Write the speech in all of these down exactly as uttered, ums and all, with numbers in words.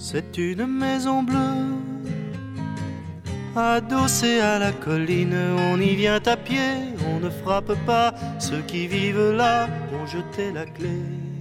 C'est une maison bleue, adossée à la colline. On y vient à pied, on ne frappe pas. Ceux qui vivent là ont jeté la clé.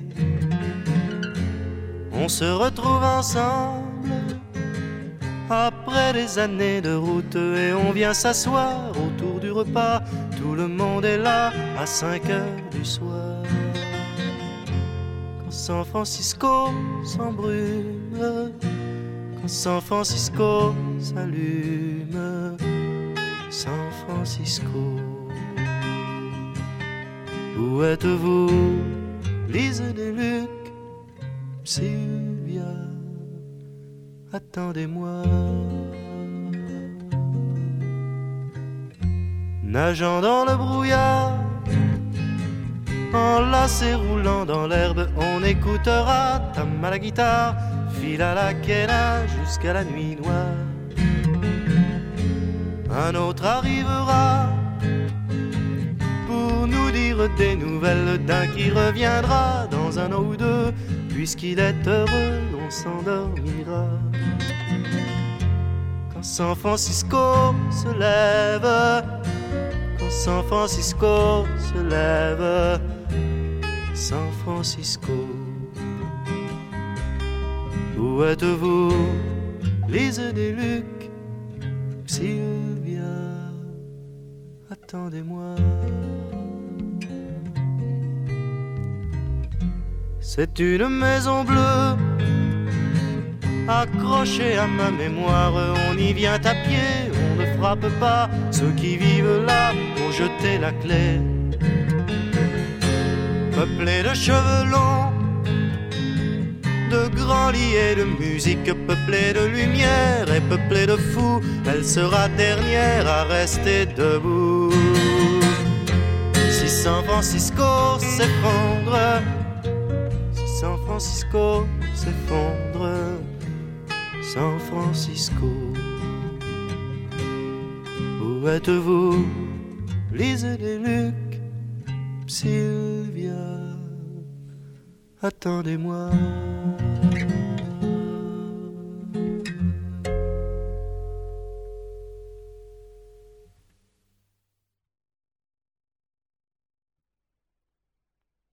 On se retrouve ensemble après des années de route et on vient s'asseoir autour du repas. Tout le monde est là à cinq heures du soir. Quand San Francisco s'embrume, quand San Francisco s'allume, San Francisco. Où êtes-vous, Lise Deluc, Sylvia, attendez-moi. Nageant dans le brouillard, enlacé roulant dans l'herbe, on écoutera tam à la guitare, fil à la quena jusqu'à la nuit noire. Un autre arrivera pour nous dire des nouvelles d'un qui reviendra dans un an ou deux. Puisqu'il est heureux, on s'endormira. Quand San Francisco se lève, quand San Francisco se lève, San Francisco. Où êtes-vous, Lise Deluc, Sylvia, attendez-moi. C'est une maison bleue, accrochée à ma mémoire. On y vient à pied, on ne frappe pas. Ceux qui vivent là ont jeté la clé. Peuplée de cheveux longs, de grands lits et de musique, peuplée de lumière et peuplée de fous, elle sera dernière à rester debout. Si San Francisco s'effondre, San Francisco s'effondre, San Francisco. Où êtes-vous, Lise Deluc, Sylvia, attendez-moi.